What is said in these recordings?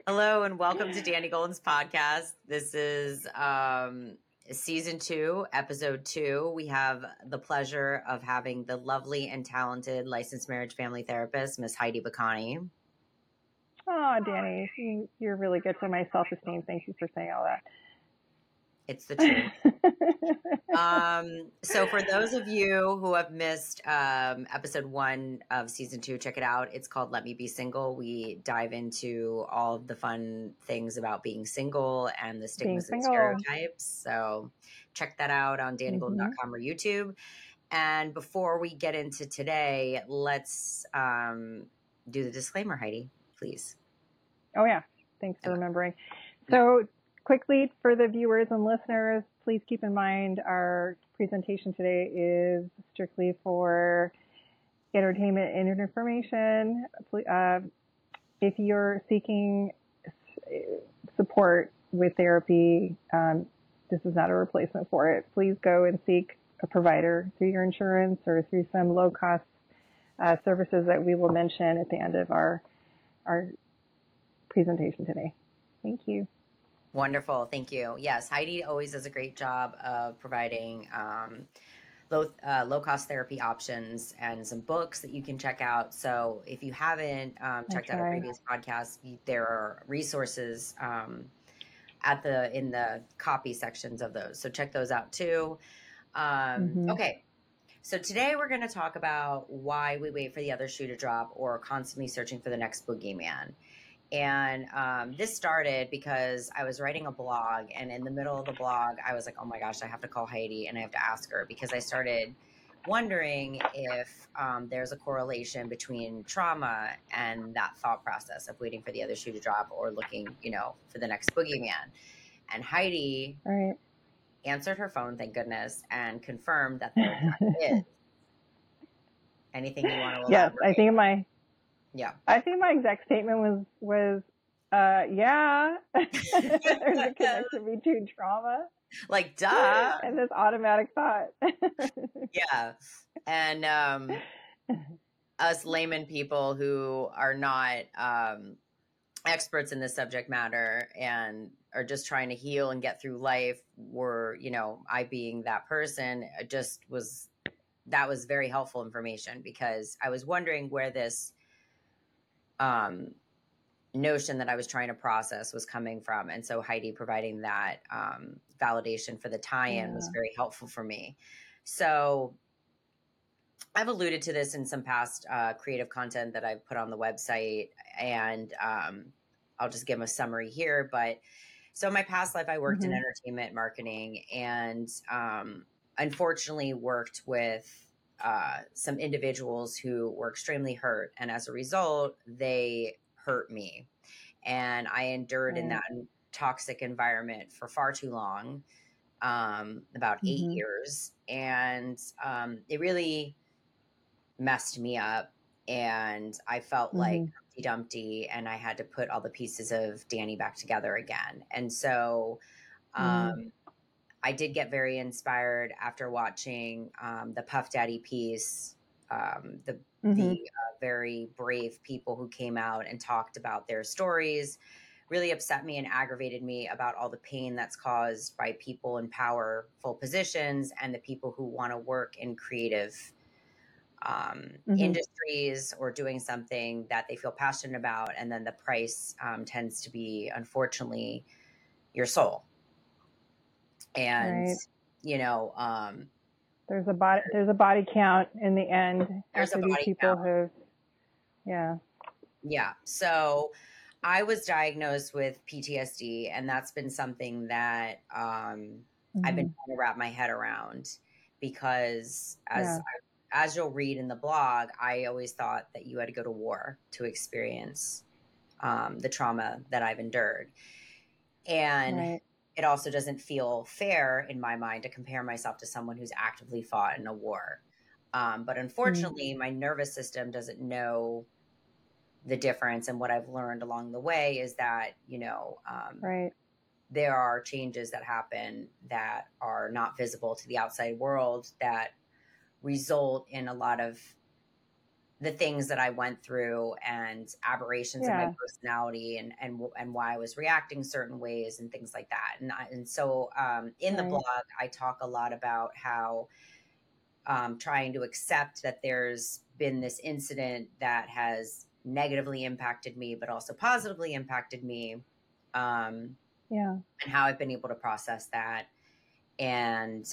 Hello and welcome to Danny Golden's podcast. This is season 2, episode 2. We have the pleasure of having the lovely and talented licensed marriage family therapist, Miss Heidi Bacani. Oh, Danny, you're really good for my self-esteem. Thank you for saying all that. It's the truth. So for those of you who have missed episode 1 of season 2, check it out. It's called Let Me Be Single. We dive into all of the fun things about being single and the stigmas and stereotypes. So check that out on dannygolden.com or YouTube. And before we get into today, let's do the disclaimer, Heidi, please. Oh, yeah. Thanks for remembering. So quickly, for the viewers and listeners, please keep in mind our presentation today is strictly for entertainment and information. If you're seeking support with therapy, this is not a replacement for it. Please go and seek a provider through your insurance or through some low-cost services that we will mention at the end of our presentation today. Thank you. Wonderful. Thank you. Yes, Heidi always does a great job of providing low-cost therapy options and some books that you can check out. So if you haven't checked out our previous podcast, there are resources in the copy sections of those. So check those out too. Okay. So today we're going to talk about why we wait for the other shoe to drop or constantly searching for the next boogeyman. And this started because I was writing a blog, and in the middle of the blog, I was like, oh my gosh, I have to call Heidi and I have to ask her, because I started wondering if there's a correlation between trauma and that thought process of waiting for the other shoe to drop or looking, for the next boogeyman. And Heidi answered her phone, thank goodness, and confirmed that there is. Anything you want to elaborate? Yes, I think my exact statement was yeah, there's a connection between trauma. Like, duh. And this automatic thought. Yeah. And us layman people who are not experts in this subject matter and are just trying to heal and get through life were, I being that person, that was very helpful information, because I was wondering where this notion that I was trying to process was coming from. And so Heidi providing that validation for the tie-in was very helpful for me. So I've alluded to this in some past creative content that I've put on the website, and I'll just give a summary here. But so in my past life, I worked in entertainment marketing, and unfortunately worked with some individuals who were extremely hurt. And as a result, they hurt me. And I endured in that toxic environment for far too long, about 8 years. And it really messed me up. And I felt like Humpty Dumpty, and I had to put all the pieces of Danny back together again. And so I did get very inspired after watching the Puff Daddy piece, the very brave people who came out and talked about their stories really upset me and aggravated me about all the pain that's caused by people in powerful positions and the people who want to work in creative industries or doing something that they feel passionate about. And then the price tends to be, unfortunately, your soul. And, there's a body count in the end. There's a body count. Yeah. So I was diagnosed with PTSD, and that's been something that I've been trying to wrap my head around, because as you'll read in the blog, I always thought that you had to go to war to experience the trauma that I've endured. And it also doesn't feel fair in my mind to compare myself to someone who's actively fought in a war. But unfortunately, my nervous system doesn't know the difference. And what I've learned along the way is that, there are changes that happen that are not visible to the outside world that result in a lot of the things that I went through and aberrations in my personality and why I was reacting certain ways and things like that. And so in the blog, I talk a lot about how trying to accept that there's been this incident that has negatively impacted me, but also positively impacted me. And how I've been able to process that. And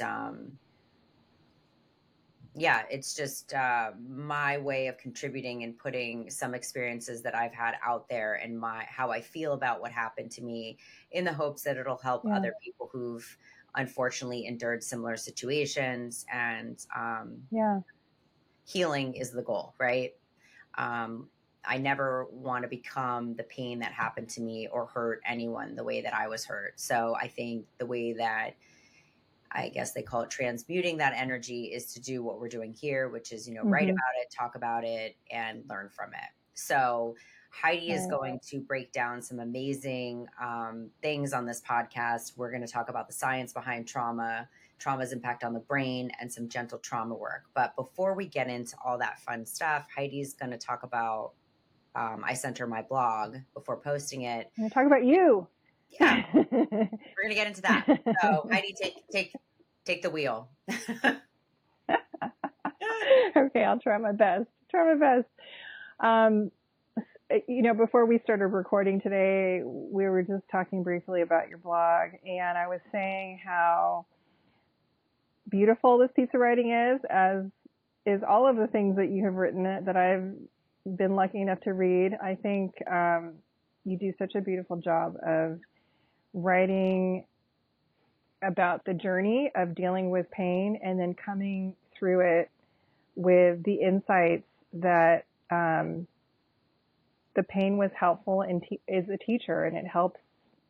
yeah, it's just my way of contributing and putting some experiences that I've had out there and how I feel about what happened to me, in the hopes that it'll help other people who've unfortunately endured similar situations. And healing is the goal, right? I never want to become the pain that happened to me or hurt anyone the way that I was hurt. So I think the way that, I guess they call it transmuting that energy, is to do what we're doing here, which is, write about it, talk about it, and learn from it. So Heidi is going to break down some amazing things on this podcast. We're going to talk about the science behind trauma, trauma's impact on the brain, and some gentle trauma work. But before we get into all that fun stuff, Heidi's going to talk about, I sent her my blog before posting it. I'm going to talk about you. Yeah, we're going to get into that. So Heidi, take the wheel. Okay, I'll try my best. Before we started recording today, we were just talking briefly about your blog, and I was saying how beautiful this piece of writing is, as is all of the things that you have written that I've been lucky enough to read. I think you do such a beautiful job of writing about the journey of dealing with pain and then coming through it with the insights that the pain was helpful and is a teacher, and it helps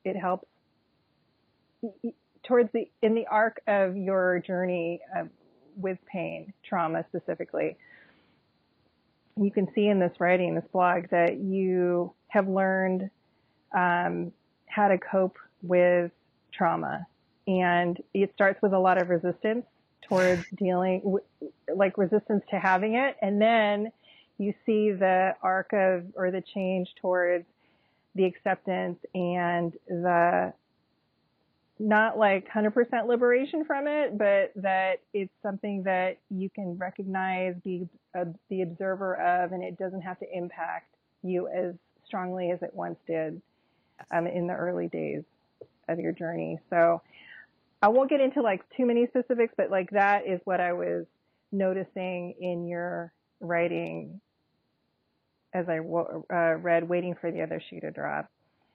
in the arc of your journey with pain, trauma specifically. You can see in this writing, this blog, that you have learned how to cope with trauma. And it starts with a lot of resistance towards resistance to having it. And then you see the arc of, or the change towards the acceptance and the, not like 100% liberation from it, but that it's something that you can recognize, be the observer of, and it doesn't have to impact you as strongly as it once did in the early days of your journey. So I won't get into like too many specifics, but like that is what I was noticing in your writing as I read Waiting for the Other Shoe to Drop.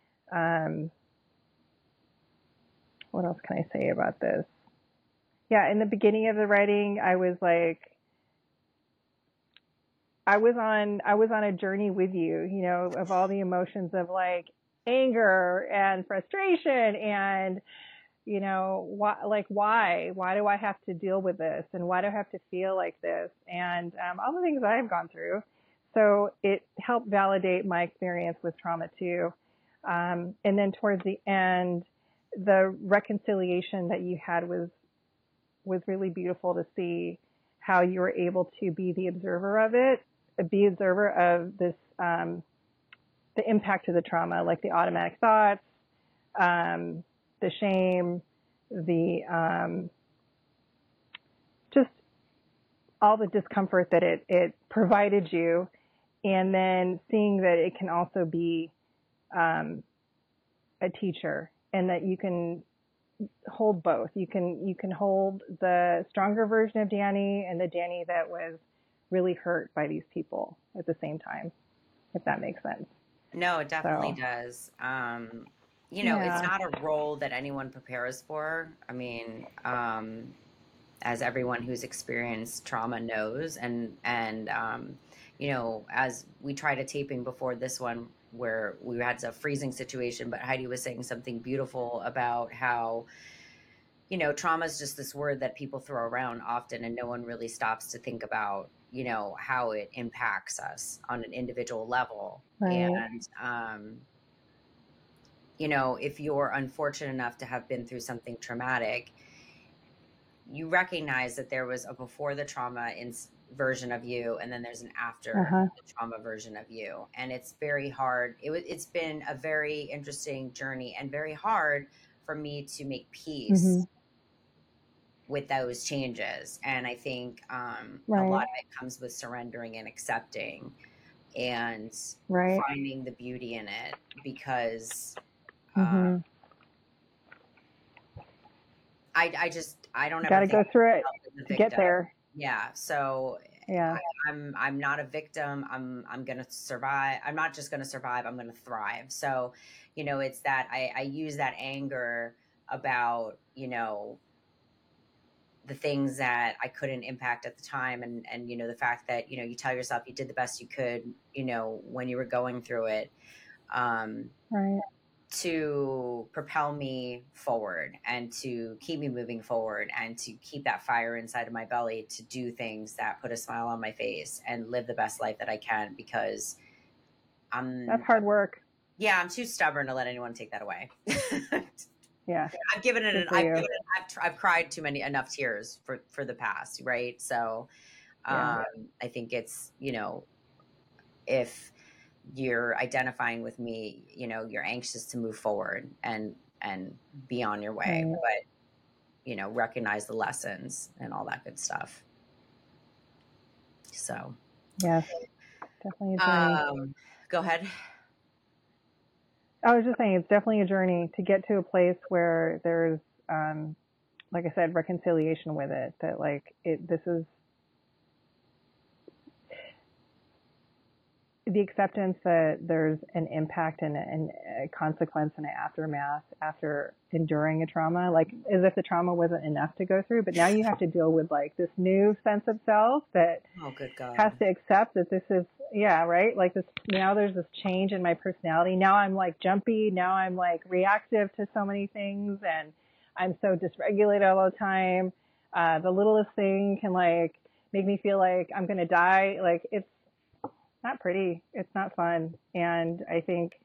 What else can I say about this? Yeah, in the beginning of the writing, I was on a journey with you, of all the emotions of like anger and frustration and, why do I have to deal with this? And why do I have to feel like this? And all the things I've gone through. So it helped validate my experience with trauma too. And then towards the end, the reconciliation that you had was really beautiful to see how you were able to be the observer of it, be observer of this, the impact of the trauma, like the automatic thoughts, the shame, the just all the discomfort that it provided you, and then seeing that it can also be a teacher, and that you can hold both. You can hold the stronger version of Danny and the Danny that was really hurt by these people at the same time, if that makes sense. No, it definitely does. It's not a role that anyone prepares for. I mean, as everyone who's experienced trauma knows, and as we tried a taping before this one where we had a freezing situation, but Heidi was saying something beautiful about how, trauma is just this word that people throw around often, and no one really stops to think about, how it impacts us on an individual level. Right. And, if you're unfortunate enough to have been through something traumatic, you recognize that there was a before the trauma version of you, and then there's an after Uh-huh. the trauma version of you, and it's very hard. It's been a very interesting journey and very hard for me to make Mm-hmm. peace with those changes. And I think a Right. lot of it comes with surrendering and accepting and Right. finding the beauty in it, because Mm-hmm. I don't ever Got to think go of through it myself as a to get victim. there. Yeah. So Yeah. I'm not a victim. I'm gonna survive. I'm not just gonna survive. I'm gonna thrive. So, it's that I use that anger about, the things that I couldn't impact at the time, and the fact that, you tell yourself you did the best you could, when you were going through it. Right. To propel me forward and to keep me moving forward and to keep that fire inside of my belly to do things that put a smile on my face and live the best life that I can, because That's I'm hard work. I'm too stubborn to let anyone take that away. Yeah. I've given it Good an for I've you. given it, I've cried enough tears for the past, right? So Yeah. I think it's, if you're identifying with me, you're anxious to move forward and be on your way, Right. but recognize the lessons and all that good stuff. So Yes. Definitely a journey. Go ahead. I was just saying, it's definitely a journey to get to a place where there's, like I said, reconciliation with it. That like this is the acceptance that there's an impact and a consequence and an aftermath after enduring a trauma, like as if the trauma wasn't enough to go through, but now you have to deal with like this new sense of self that Good God. has to accept that this is, yeah, right? Like this, now there's this change in my personality. Now I'm like jumpy. Now I'm like reactive to so many things, and I'm so dysregulated all the time. The littlest thing can like make me feel like I'm going to die. Like it's not pretty. It's not fun. And I think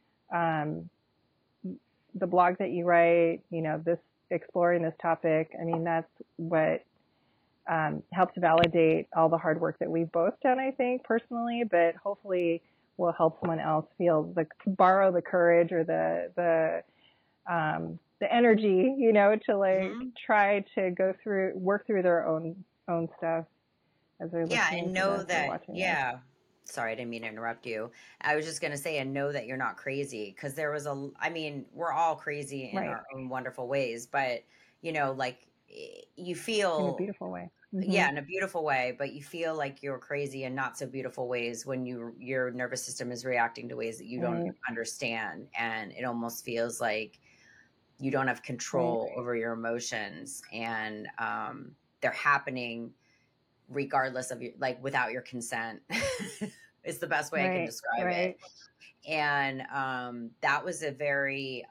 the blog that you write, this exploring this topic, I mean, that's what helps validate all the hard work that we've both done, I think, personally, but hopefully will help someone else borrow the courage or the energy, to like try to work through their own stuff as they're listening and to know this or that, watching this. Sorry, I didn't mean to interrupt you. I was just going to say, and know that you're not crazy, because we're all crazy in Right. our own wonderful ways, but like you In a feel, beautiful way. yeah, in a beautiful way, but you feel like you're crazy in not so beautiful ways when your nervous system is reacting to ways that you don't understand, and it almost feels like you don't have control over your emotions, and they're happening regardless of without your consent. It's the best way I can describe it. And that was a very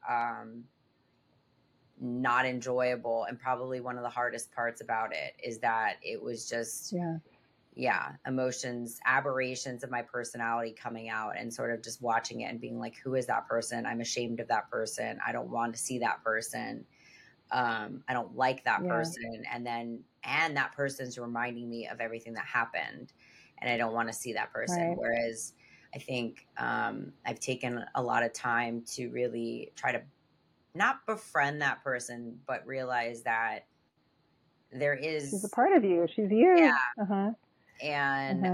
not enjoyable, and probably one of the hardest parts about it is that it was just emotions, aberrations of my personality coming out, and sort of just watching it and being like, who is that person? I'm ashamed of that person. I don't want to see that person. I don't like that person. And that person's reminding me of everything that happened, and I don't want to see that person. Whereas I think I've taken a lot of time to really try to not befriend that person, but realize that she's a part of you. She's you. Yeah. And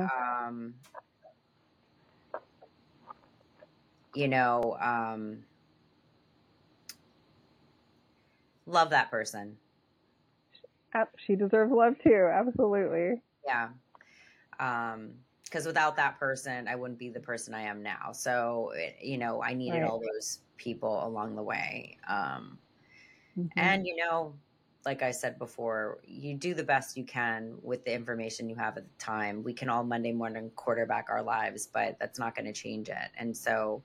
love that person. She deserves love too. Absolutely. Yeah. Because without that person, I wouldn't be the person I am now. So, I needed all those people along the way. And, like I said before, you do the best you can with the information you have at the time. We can all Monday morning quarterback our lives, but that's not going to change it. And so,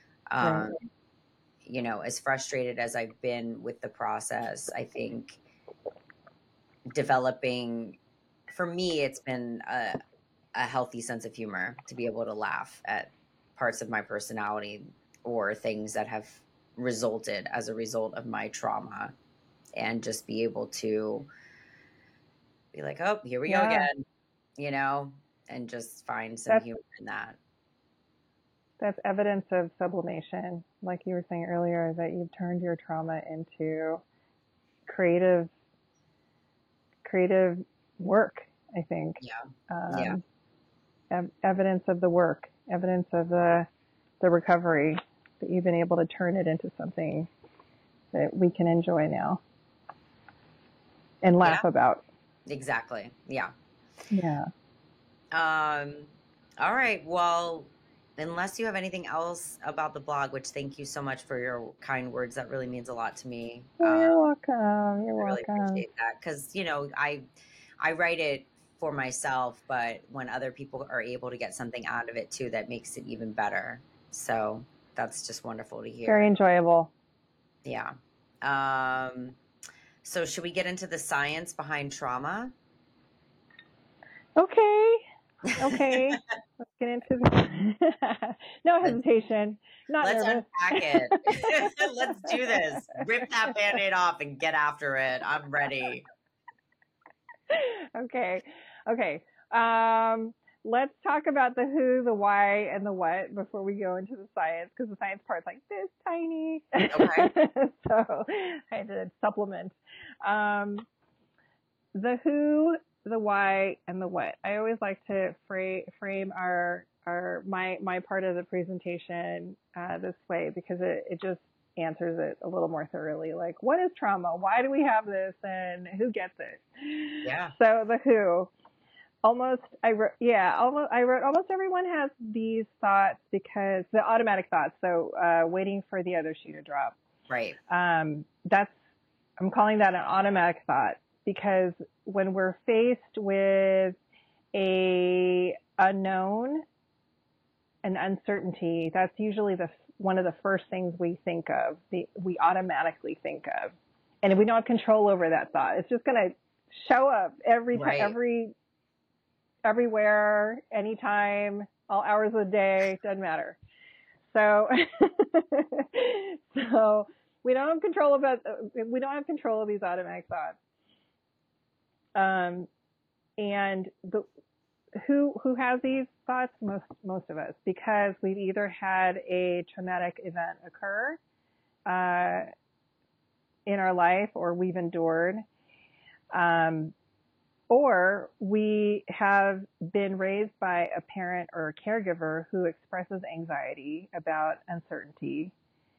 as frustrated as I've been with the process, I think developing, for me, it's been a healthy sense of humor to be able to laugh at parts of my personality or things that have resulted as a result of my trauma, and just be able to be like, oh, here we go again. you know, and just find some humor in that. That's evidence of sublimation, like you were saying earlier, that you've turned your trauma into creative work, I think. Yeah. Evidence of the work, evidence of the recovery, that you've been able to turn it into something that we can enjoy now and laugh about. Exactly. Yeah. Yeah. All right. Well, unless you have anything else about the blog, which thank you so much for your kind words. That really means a lot to me. Well, you're welcome. You're I really welcome. appreciate that. Cause you know, I write it for myself, but when other people are able to get something out of it too, that makes it even better. So that's just wonderful to hear. Very enjoyable. Yeah. So should we get into the science behind trauma? Okay. Let's get into no hesitation. Not Let's nervous. unpack it. Let's do this. Rip that Band-Aid off and get after it. I'm ready. Okay. Let's talk about the who, the why, and the what before we go into the science, because the science part's like this tiny. Okay. So I had to supplement. The who, the why, and the what. I always like to frame my part of the presentation this way, because it just answers it a little more thoroughly. Like, what is trauma? Why do we have this? And who gets it? Yeah. So the who. I wrote almost everyone has these thoughts, because the automatic thoughts. So waiting for the other shoe to drop. Right. I'm calling that an automatic thought, because when we're faced with a unknown, an uncertainty, that's usually one of the first things we think of. We automatically think of, and if we don't have control over that thought, it's just going to show up everywhere, anytime, all hours of the day, doesn't matter. So, we don't have control of these automatic thoughts. And who has these thoughts? Most of us, because we've either had a traumatic event occur in our life, or we've endured, or we have been raised by a parent or a caregiver who expresses anxiety about uncertainty,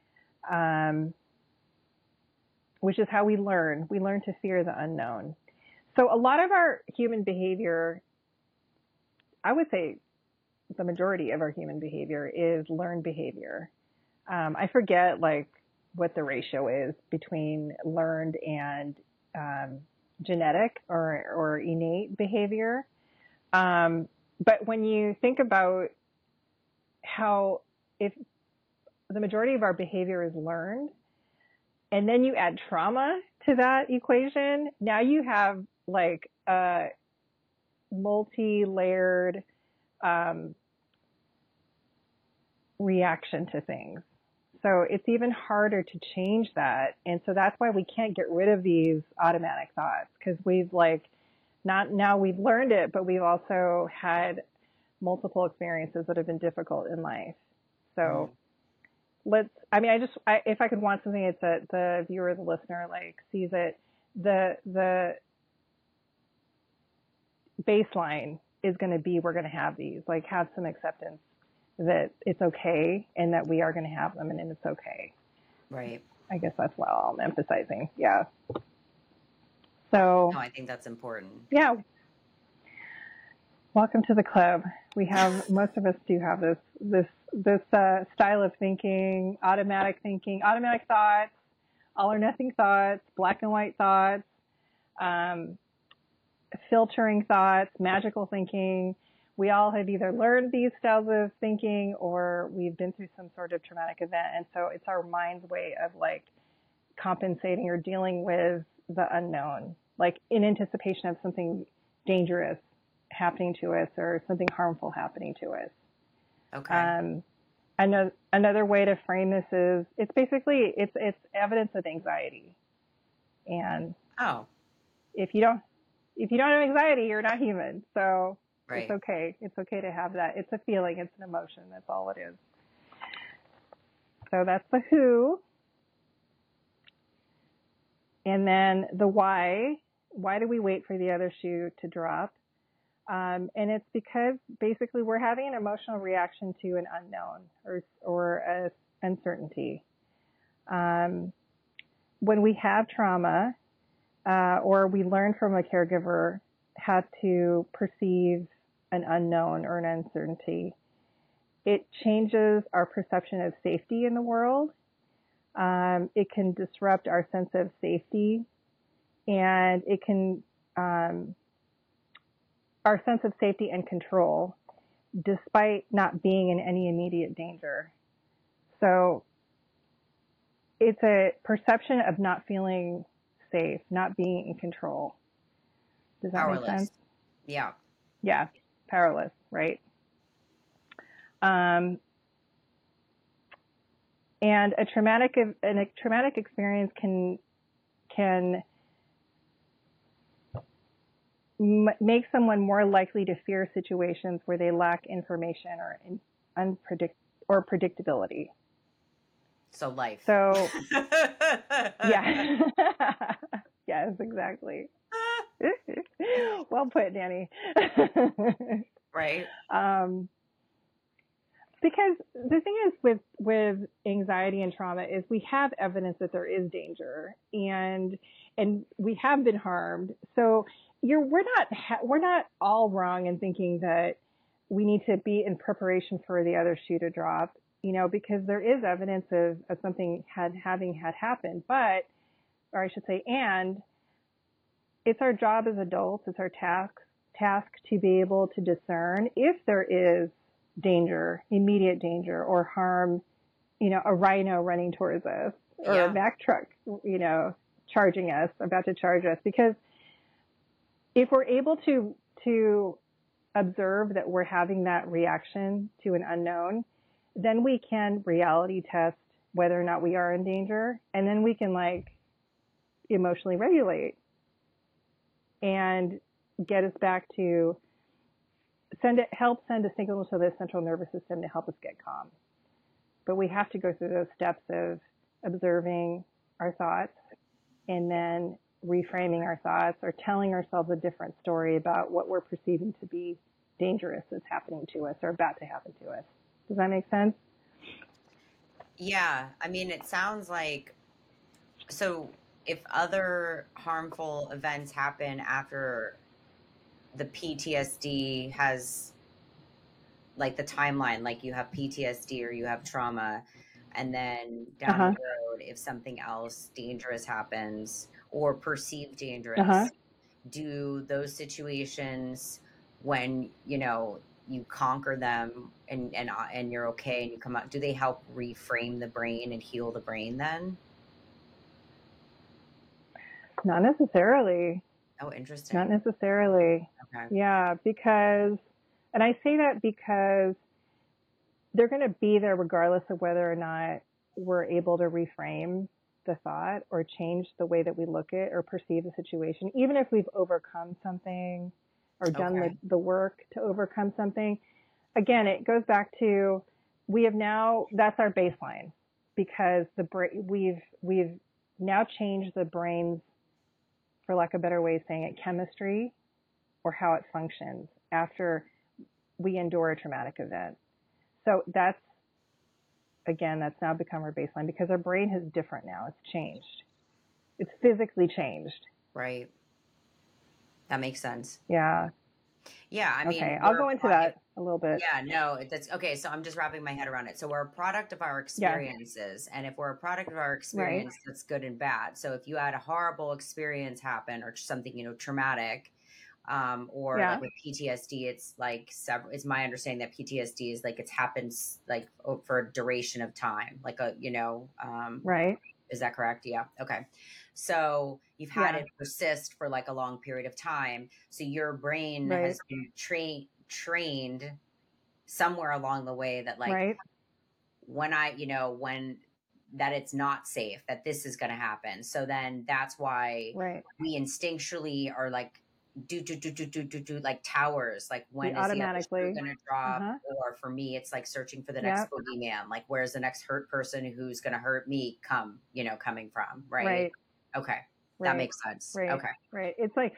which is how we learn. We learn to fear the unknown. So a lot of our human behavior, I would say the majority of our human behavior, is learned behavior. I forget what the ratio is between learned and genetic or innate behavior. But when you think about how, if the majority of our behavior is learned, and then you add trauma to that equation, now you have a multi-layered reaction to things. So it's even harder to change that. And so that's why we can't get rid of these automatic thoughts, because we've we've learned it, but we've also had multiple experiences that have been difficult in life. So if I could want something, it's that the viewer, the listener, sees it, the baseline is going to be, we're going to have these, have some acceptance that it's okay, and that we are going to have them, and it's okay. Right. I guess that's what I'm emphasizing. Yeah. So. No, I think that's important. Yeah. Welcome to the club. We have, most of us do have this style of thinking, automatic thoughts, all or nothing thoughts, black and white thoughts, filtering thoughts, magical thinking. We all have either learned these styles of thinking, or we've been through some sort of traumatic event. And so it's our mind's way of compensating or dealing with the unknown, in anticipation of something dangerous happening to us, or something harmful happening to us. Okay. Another way to frame this is, it's basically, it's evidence of anxiety. And if you don't have anxiety, you're not human. So It's Right. okay. It's okay to have that. It's a feeling. It's an emotion. That's all it is. So that's the who. And then the why. Why do we wait for the other shoe to drop? And it's because basically we're having an emotional reaction to an unknown or a uncertainty. When we have trauma, or we learn from a caregiver how to perceive an unknown or an uncertainty, it changes our perception of safety in the world. It can disrupt our sense of safety, and it can our sense of safety and control, despite not being in any immediate danger. So it's a perception of not feeling safe, not being in control. Does that Powerless. make sense? Yeah. Yeah, powerless, right? And a traumatic experience can make someone more likely to fear situations where they lack information or predictability. So life. So yeah. Yes, exactly. Well put, Danny. Right. Because the thing is with anxiety and trauma is we have evidence that there is danger, and we have been harmed. So we're not all wrong in thinking that we need to be in preparation for the other shoe to drop, because there is evidence of something having happened, or I should say, and it's our job as adults, it's our task to be able to discern if there is danger, immediate danger, or harm, a rhino running towards us, or a Mack truck, charging us, about to charge us. Because if we're able to observe that we're having that reaction to an unknown, then we can reality test whether or not we are in danger, and then we can emotionally regulate and get us back to help send a signal to the central nervous system to help us get calm. But we have to go through those steps of observing our thoughts and then reframing our thoughts, or telling ourselves a different story about what we're perceiving to be dangerous that's happening to us or about to happen to us. Does that make sense? Yeah. I mean, it sounds like, so if other harmful events happen after the PTSD has, like, the timeline, like you have PTSD or you have trauma, and then down the road, if something else dangerous happens or perceived dangerous, do those situations, when you conquer them and you're okay and you come out, do they help reframe the brain and heal the brain then? Not necessarily. Oh, interesting. Not necessarily. Okay. Yeah, and I say that because they're going to be there regardless of whether or not we're able to reframe the thought or change the way that we look at or perceive the situation, even if we've overcome something or done the work to overcome something. Again, it goes back to, that's our baseline, because we've now changed the brain's, for lack of a better way of saying it, chemistry, or how it functions after we endure a traumatic event. So that's now become our baseline, because our brain is different now. It's changed. It's physically changed. Right. That makes sense. Yeah. Yeah. I mean, okay, I'll go into that a little bit. Yeah, no, that's okay. So I'm just wrapping my head around it. So we're a product of our experiences. And if we're a product of our experience, that's good and bad. So if you had a horrible experience happen, or something, traumatic, or like with PTSD, it's like it's my understanding that PTSD is like, it's happens like for a duration of time, like right. Is that correct? Yeah. Okay. So you've had it persist for like a long period of time. So your brain has been trained somewhere along the way that when that it's not safe, that this is going to happen. So then that's why we instinctually are like, like towers. Like when is the other shoe automatically. going to drop? Uh-huh. Or for me, it's like searching for the next Yep. boogeyman. Like where's the next hurt person who's going to hurt me coming from, right? Right. Okay. That Right. makes sense. Right. Okay. Right. It's like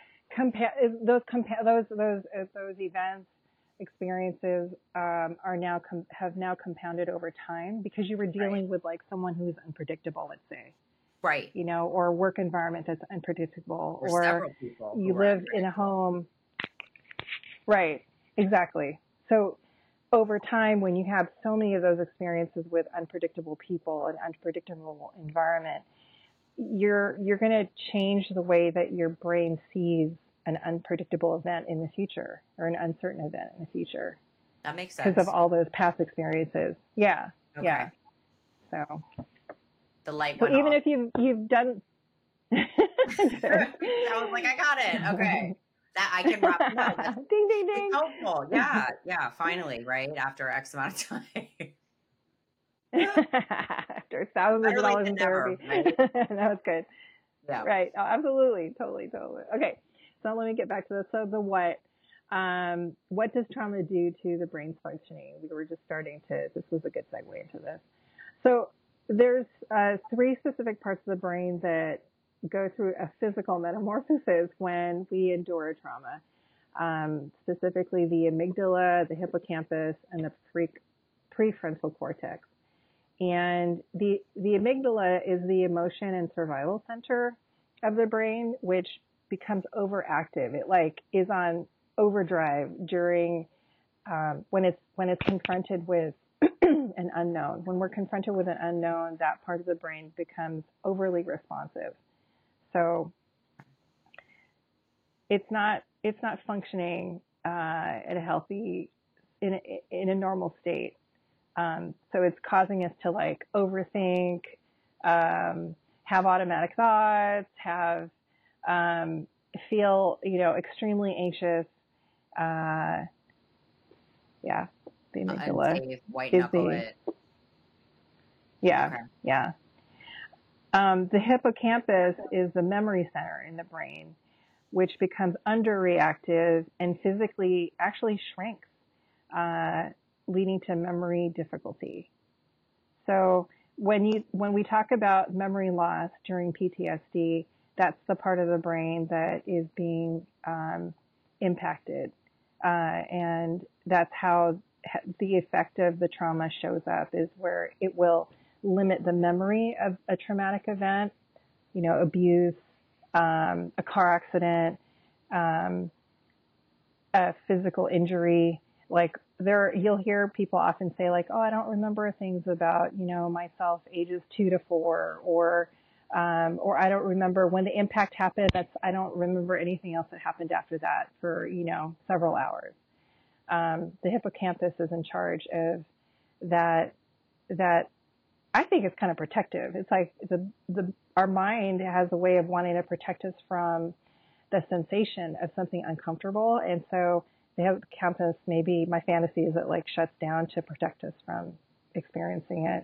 those events, experiences have now compounded over time because you were Right. dealing with like someone who's unpredictable, let's say, Right. or a work environment that's unpredictable, Or or several people you who are live in a unpredictable. home. Right. Exactly. So over time, when you have so many of those experiences with unpredictable people and unpredictable environment, you're going to change the way that your brain sees an unpredictable event in the future or an uncertain event in the future That makes because of sense. all those past experiences. Yeah. Okay. Yeah. So, The light so went even off. if you've done, I was like, I got it. Okay. That I can wrap. No, that's ding, ding, it's ding. helpful. Yeah. Yeah. Finally, right? After X amount of time. After thousands Better of late dollars than in never, therapy. right? That was good. Yeah. Right. Oh, absolutely. Totally. Totally. Okay. So let me get back to this. So the what. What does trauma do to the brain's functioning? We were just this was a good segue into this. So there's 3 specific parts of the brain that go through a physical metamorphosis when we endure a trauma. Specifically the amygdala, the hippocampus, and the prefrontal cortex. And the amygdala is the emotion and survival center of the brain, which becomes overactive. It like is on overdrive during when it's confronted with an unknown. When we're confronted with an unknown, that part of the brain becomes overly responsive. So it's not functioning at a healthy in a normal state. So it's causing us to like overthink, have automatic thoughts, feel extremely anxious. Yeah, the amygdala Unsafe, white is knuckle it. yeah, Okay. yeah. The hippocampus is the memory center in the brain, which becomes underreactive and physically actually shrinks, leading to memory difficulty. So when we talk about memory loss during PTSD, that's the part of the brain that is being impacted, and that's how the effect of the trauma shows up, is where it will limit the memory of a traumatic event, abuse, a car accident, a physical injury. Like you'll hear people often say like, oh, I don't remember things about, myself ages 2 to 4, or I don't remember when the impact happened. I don't remember anything else that happened after that for, several hours. The hippocampus is in charge of that I think is kind of protective. It's like our mind has a way of wanting to protect us from the sensation of something uncomfortable. And so the hippocampus, maybe my fantasy is it like shuts down to protect us from experiencing it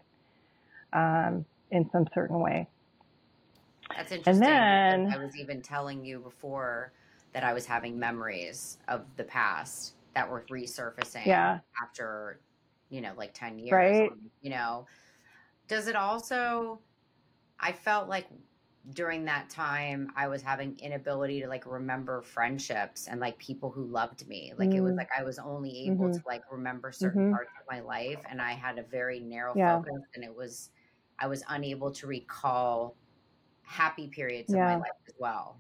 in some certain way. That's interesting. And then I was even telling you before that I was having memories of the past that were resurfacing after, like 10 years. Right. Does it also, I felt like during that time I was having inability to like remember friendships and like people who loved me. Like it was like I was only able to like remember certain parts of my life, and I had a very narrow focus, and I was unable to recall happy periods of my life as well.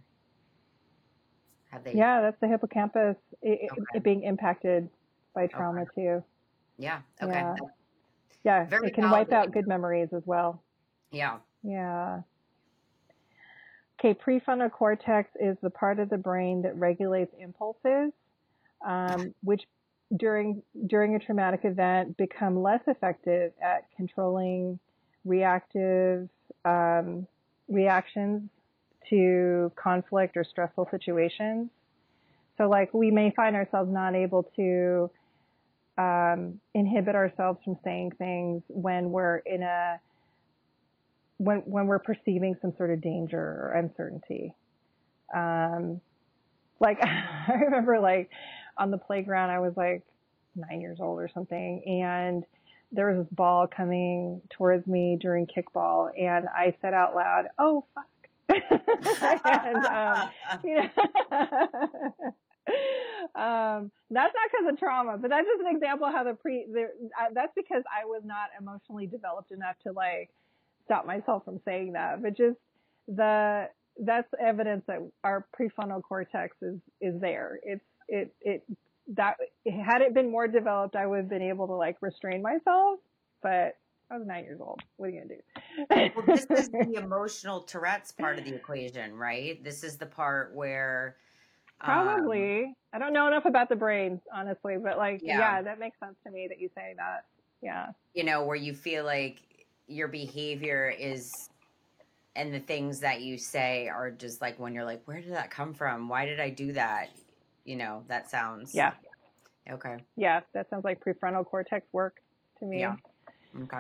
Have they? Yeah, that's the hippocampus it being impacted by trauma too. Yeah. Okay. Yeah, it can wipe out good memories as well. Yeah. Yeah. Okay, prefrontal cortex is the part of the brain that regulates impulses, which during a traumatic event become less effective at controlling reactive reactions to conflict or stressful situations. So like we may find ourselves not able to inhibit ourselves from saying things when we're when we're perceiving some sort of danger or uncertainty. Like, I remember like on the playground, I was like 9 years old or something. And there was this ball coming towards me during kickball. And I said out loud, "Oh, fuck." And, you know, that's not because of trauma, but that's just an example of how that's because I was not emotionally developed enough to like stop myself from saying that. But just that's evidence that our prefrontal cortex is there. That had it been more developed, I would have been able to like restrain myself, but I was 9 years old. What are you gonna do? Well, this is the emotional Tourette's part of the equation, right? This is the part where probably I don't know enough about the brain, honestly, but like, yeah, that makes sense to me that you say that. Yeah. where you feel like your behavior is, and the things that you say are just like when you're like, where did that come from? Why did I do that? That sounds. Yeah. Okay. Yeah. That sounds like prefrontal cortex work to me. Yeah. Okay.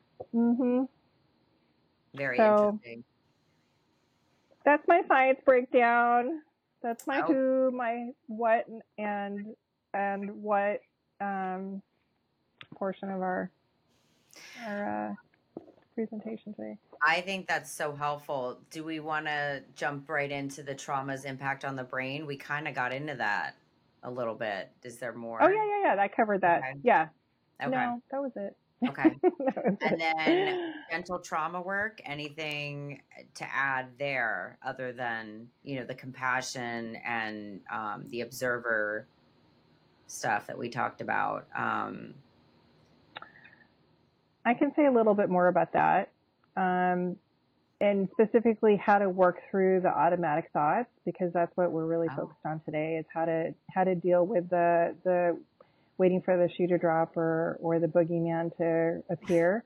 Very interesting. That's my science breakdown. That's my who, my what, and what portion of our presentation today. I think that's so helpful. Do we want to jump right into the trauma's impact on the brain? We kind of got into that a little bit. Is there more? Oh, yeah. I covered that. Okay. Yeah. Okay. No, that was it. Okay. And then gentle trauma work, anything to add there other than, the compassion and the observer stuff that we talked about? I can say a little bit more about that. And specifically how to work through the automatic thoughts, because that's what we're really focused on today, is how to deal with the waiting for the shoe to drop or the boogeyman to appear.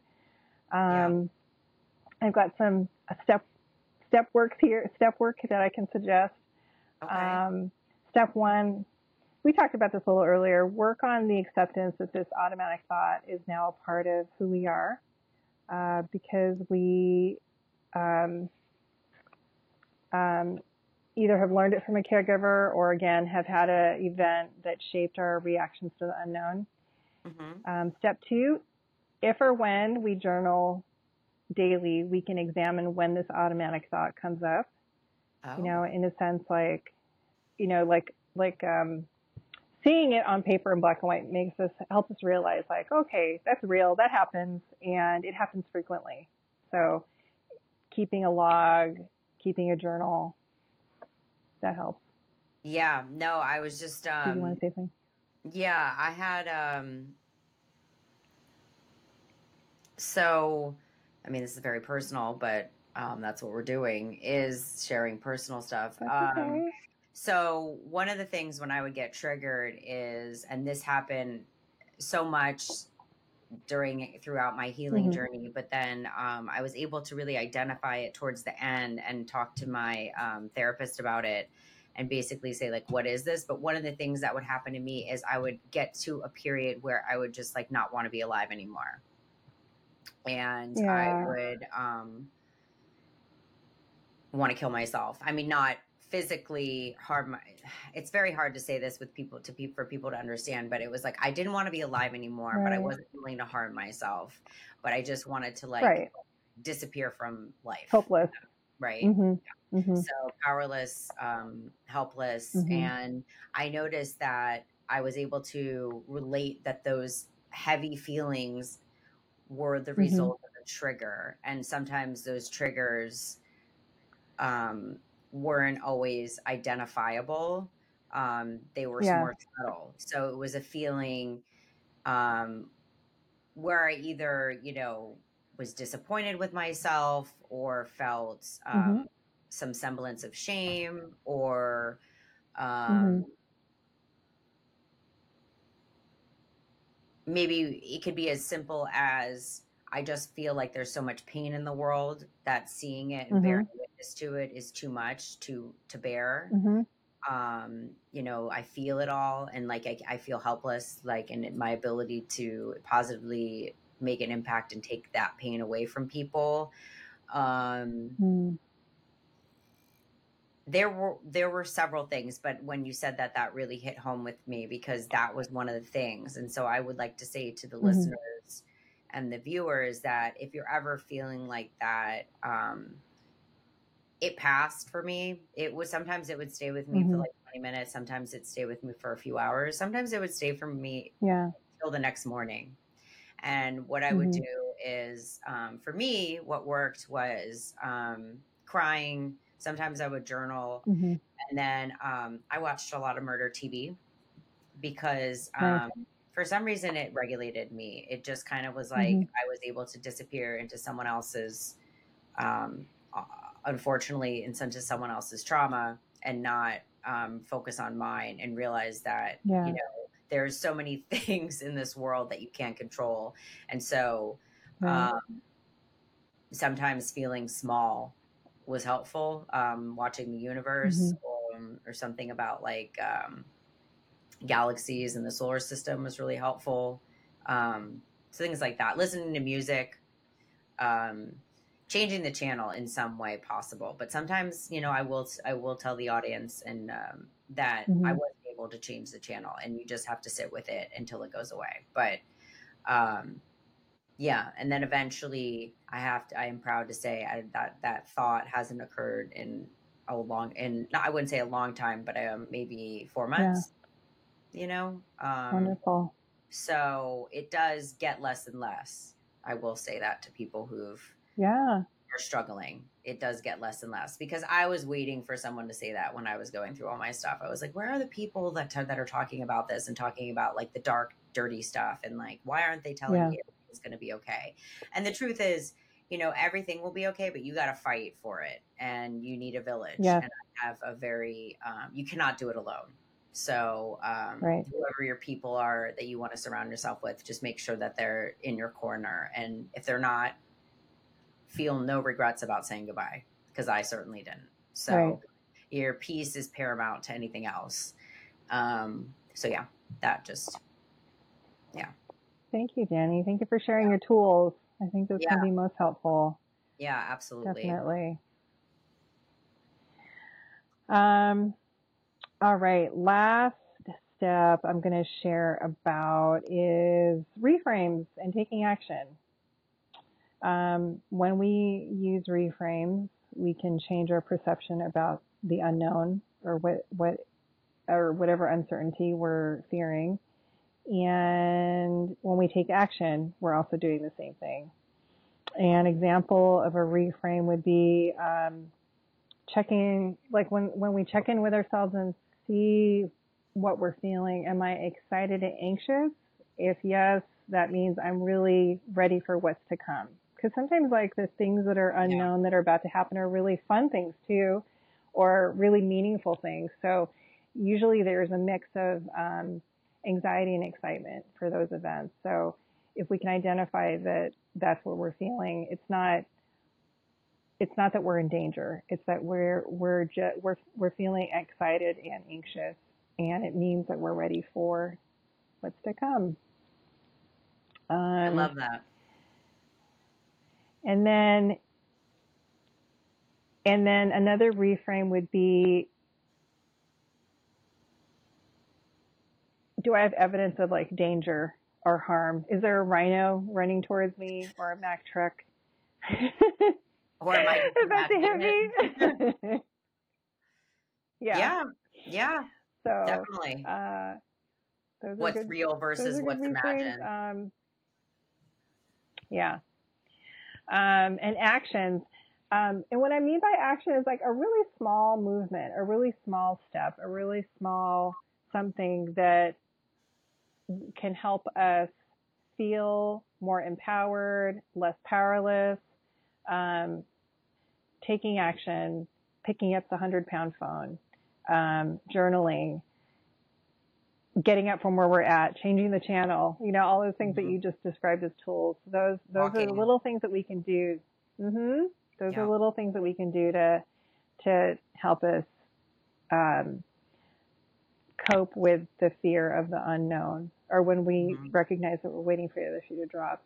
I've got some step work that I can suggest. Okay. Step one, we talked about this a little earlier. Work on the acceptance that this automatic thought is now a part of who we are, because we either have learned it from a caregiver or, again, have had an event that shaped our reactions to the unknown. Mm-hmm. Step two, if or when we journal daily, we can examine when this automatic thought comes up. In a sense, like seeing it on paper in black and white helps us realize, like, okay, that's real, that happens, and it happens frequently. So keeping a log, keeping a journal, that helps. Yeah, no, I was just, do you want to say something? Yeah, I had, so, I mean, this is very personal, but that's what we're doing, is sharing personal stuff. That's okay. So one of the things when I would get triggered is, and this happened so much throughout my healing mm-hmm. journey, but then I was able to really identify it towards the end and talk to my therapist about it and basically say, like, what is this? But one of the things that would happen to me is I would get to a period where I would just like not want to be alive anymore. And I would want to kill myself. I mean, not physically harm. It's very hard to say this for people to understand, but it was like I didn't want to be alive anymore, right. But I wasn't willing to harm myself. But I just wanted to disappear from life. Hopeless. Right. Mm-hmm. Yeah. Mm-hmm. So powerless, helpless. Mm-hmm. And I noticed that I was able to relate that those heavy feelings were the result mm-hmm. of a trigger. And sometimes those triggers weren't always identifiable. They were more subtle. So it was a feeling where I either, was disappointed with myself or felt some semblance of shame, or maybe it could be as simple as I just feel like there's so much pain in the world that seeing it and bearing witness to it is too much to bear. I feel it all, and like I feel helpless, like in my ability to positively make an impact and take that pain away from people. There were several things, but when you said that, that really hit home with me because that was one of the things. And so I would like to say to the Mm-hmm. listeners and the viewers that if you're ever feeling like that, it passed for me. It was sometimes it would stay with me for Mm-hmm. like 20 minutes. Sometimes it'd stay with me for a few hours. Sometimes it would stay for me Yeah. till the next morning. And what I would Mm-hmm. do is, for me, what worked was crying. Sometimes I would journal. Mm-hmm. And then I watched a lot of murder TV because Nice. for some reason it regulated me. It just kind of was like Mm-hmm. I was able to disappear into someone else's, um, uh, unfortunately, into someone else's trauma and not focus on mine and realize that, Yeah. there's so many things in this world that you can't control. And so Right. um, sometimes feeling small was helpful. Watching the Mm-hmm. universe or something about like galaxies and the solar system was really helpful. So things like that. Listening to music, um, changing the channel in some way possible. But sometimes, I will tell the audience and that I Mm-hmm. wasn't able to change the channel, and you just have to sit with it until it goes away. But um, yeah, and then eventually I am proud to say that thought hasn't occurred in I wouldn't say a long time, but maybe four Yeah. months, you know? Wonderful. So it does get less and less. I will say that to people who've Yeah. are struggling. It does get less and less because I was waiting for someone to say that when I was going through all my stuff. I was like, where are the people that are talking about this and talking about like the dark, dirty stuff? And like, why aren't they telling Yeah. me it's going to be okay? And the truth is, everything will be okay, but you got to fight for it and you need a village. Yes. And I have a very, you cannot do it alone. So, Right. whoever your people are that you want to surround yourself with, just make sure that they're in your corner. And if they're not, feel no regrets about saying goodbye because I certainly didn't. So Right. your peace is paramount to anything else. So yeah, that just, yeah. Thank you, Danny. Thank you for sharing your tools. I think those can Yeah. be most helpful. Yeah, absolutely. Definitely. All right. Last step I'm going to share about is reframes and taking action. When we use reframes, we can change our perception about the unknown or whatever uncertainty we're fearing. And when we take action, we're also doing the same thing. An example of a reframe would be checking, like when we check in with ourselves and see what we're feeling. Am I excited and anxious? If yes, that means I'm really ready for what's to come. Because sometimes like the things that are unknown that are about to happen are really fun things too, or really meaningful things. So usually there's a mix of anxiety and excitement for those events. So if we can identify that that's what we're feeling, it's not that we're in danger. It's that we're feeling excited and anxious, and it means that we're ready for what's to come. I love that. And then another reframe would be, do I have evidence of like danger or harm? Is there a rhino running towards me or a Mack truck? Or am I about to hit me? Yeah. So Definitely. those What's are good. real versus what's reframes. imagined. Yeah. And actions. And what I mean by action is like a really small movement, a really small step, a really small something that can help us feel more empowered, less powerless, taking action, picking up the 100-pound phone, journaling, getting up from where we're at, changing the channel, all those things that you just described as tools. Those are the little things that we can do. Those are little things that we can do to help us cope with the fear of the unknown, or when we recognize that we're waiting for the other shoe to drop.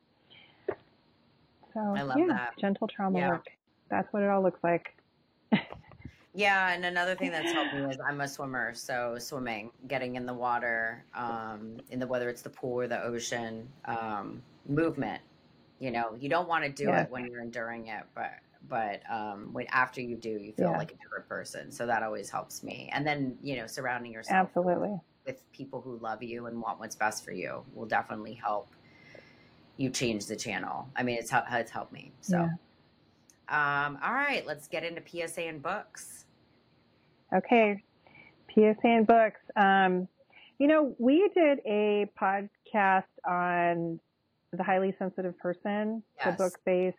So I love that. gentle trauma work. That's what it all looks like. Yeah, and another thing that's helped me is I'm a swimmer, so swimming, getting in the water, in the whether it's the pool or the ocean, movement. You know, you don't want to do Yes. it when you're enduring it, but when after you do, you feel Yeah. like a different person. So that always helps me. And then, surrounding yourself Absolutely. with people who love you and want what's best for you will definitely help you change the channel. I mean, it's helped me. So, Yeah. all right, let's get into PSA and books. Okay. PSA and books. We did a podcast on The Highly Sensitive Person, the Yes. book based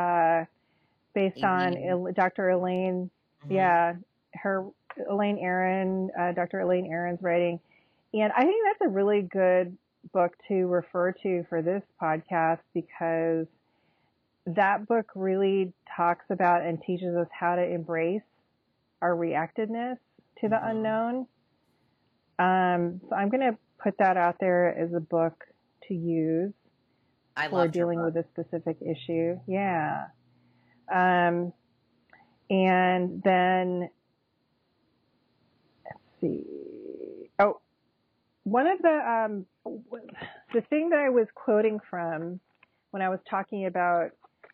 on Dr. Elaine. Mm-hmm. Yeah, Elaine Aron, Dr. Elaine Aron's writing. And I think that's a really good book to refer to for this podcast, because that book really talks about and teaches us how to embrace our reactiveness to the unknown. So I'm going to put that out there as a book to use for dealing with a specific issue. Yeah. And then, let's see. Oh, one of the thing that I was quoting from when I was talking about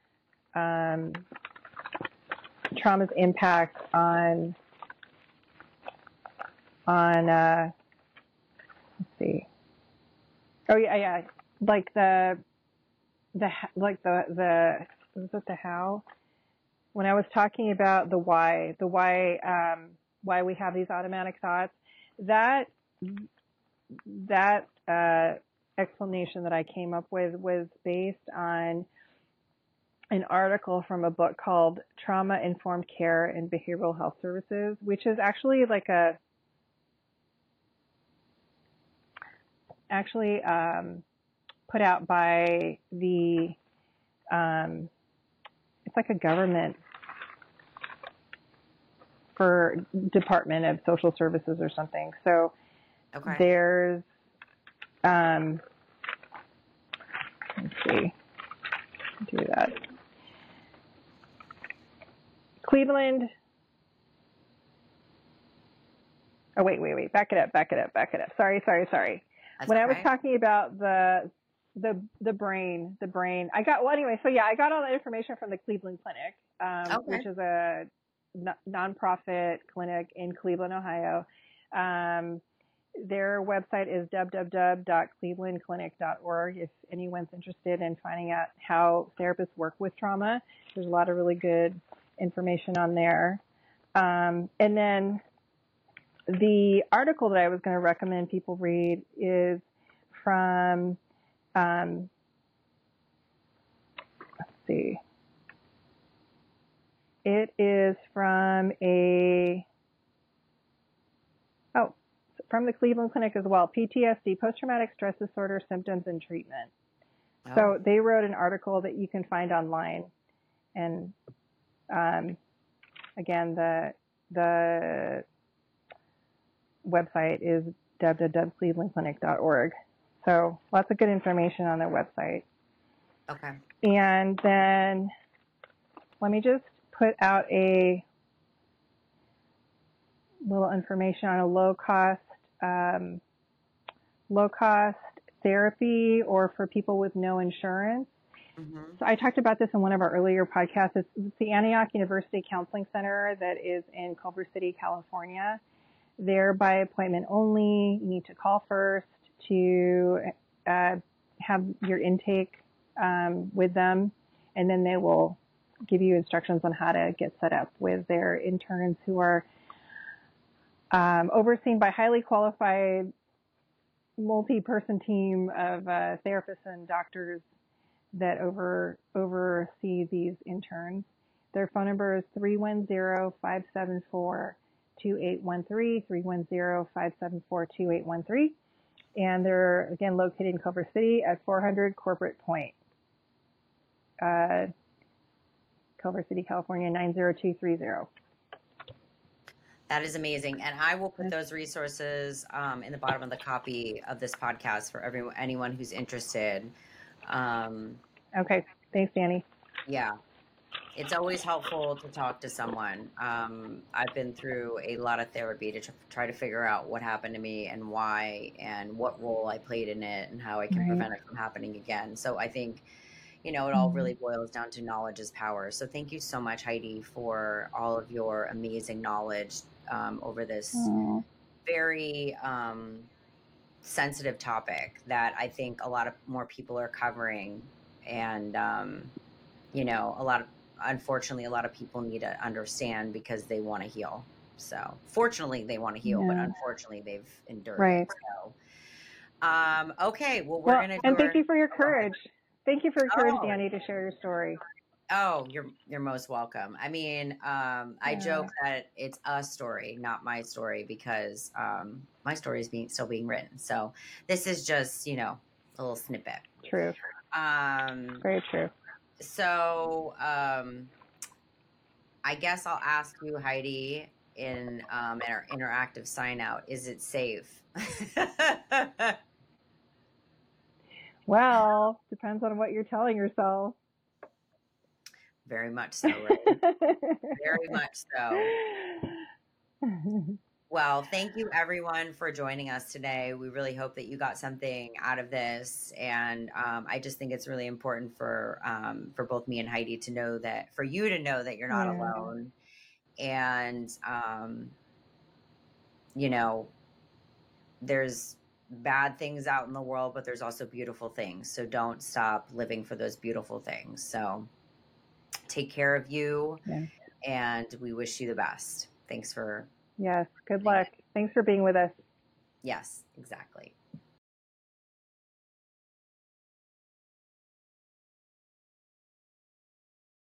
trauma's impact on let's see. Oh yeah. Like was it the how? When I was talking about the why we have these automatic thoughts, that explanation that I came up with was based on an article from a book called Trauma Informed Care in Behavioral Health Services, which is actually like put out by the it's like a government for Department of Social Services or something. So there's let's see, do that. Cleveland. Oh, wait. Back it up. Sorry. When I was talking about the brain, I got, I got all that information from the Cleveland Clinic, which is a nonprofit clinic in Cleveland, Ohio. Their website is www.clevelandclinic.org. If anyone's interested in finding out how therapists work with trauma, there's a lot of really good information on there. And then the article that I was going to recommend people read is from, let's see. It is from from the Cleveland Clinic as well, PTSD, Post-Traumatic Stress Disorder Symptoms and Treatment. Oh. So they wrote an article that you can find online. And again, the website is www.clevelandclinic.org. So lots of good information on their website. Okay. And then let me just put out a little information on a low cost therapy, or for people with no insurance. Mm-hmm. So I talked about this in one of our earlier podcasts. It's the Antioch University Counseling Center that is in Culver City, California. They're by appointment only. You need to call first to have your intake with them, and then they will give you instructions on how to get set up with their interns, who are overseen by highly qualified multi-person team of therapists and doctors that oversee these interns. Their phone number is 310-574-2813, 310-574-2813. And they're, again, located in Culver City at 400 Corporate Point, Culver City, California, 90230. That is amazing. And I will put those resources in the bottom of the copy of this podcast for anyone who's interested. Okay. Thanks, Danny. Yeah. it's always helpful to talk to someone. I've been through a lot of therapy to try to figure out what happened to me and why, and what role I played in it, and how I can Right. prevent it from happening again. So I think, it all Mm. really boils down to knowledge is power. So thank you so much, Heidi, for all of your amazing knowledge over this Oh, very sensitive topic that I think a lot of more people are covering. And, unfortunately, a lot of people need to understand because they want to heal. So fortunately, they want to heal, but yeah. unfortunately, they've endured it. Right. So, okay, well, we're Well, going to do and thank our, you for your oh, go ahead. courage. Thank you for your courage, Oh, Danny, to share your story. Oh, you're most welcome. I mean, I Yeah. joke that it's a story, not my story, because my story is still being written. So this is just, a little snippet. True. Um, Very true. so I guess I'll ask you, Heidi, in our interactive sign out, is it safe? Well, depends on what you're telling yourself. Very much so, right? Very much so. Well, thank you everyone for joining us today. We really hope that you got something out of this, and I just think it's really important for both me and Heidi to know that, for you to know that you're not Yeah. alone, and you know, there's bad things out in the world, but there's also beautiful things. So don't stop living for those beautiful things. So take care of you, Yeah. and we wish you the best. Thanks for Yes. Good doing luck. it. Thanks for being with us. Yes, exactly.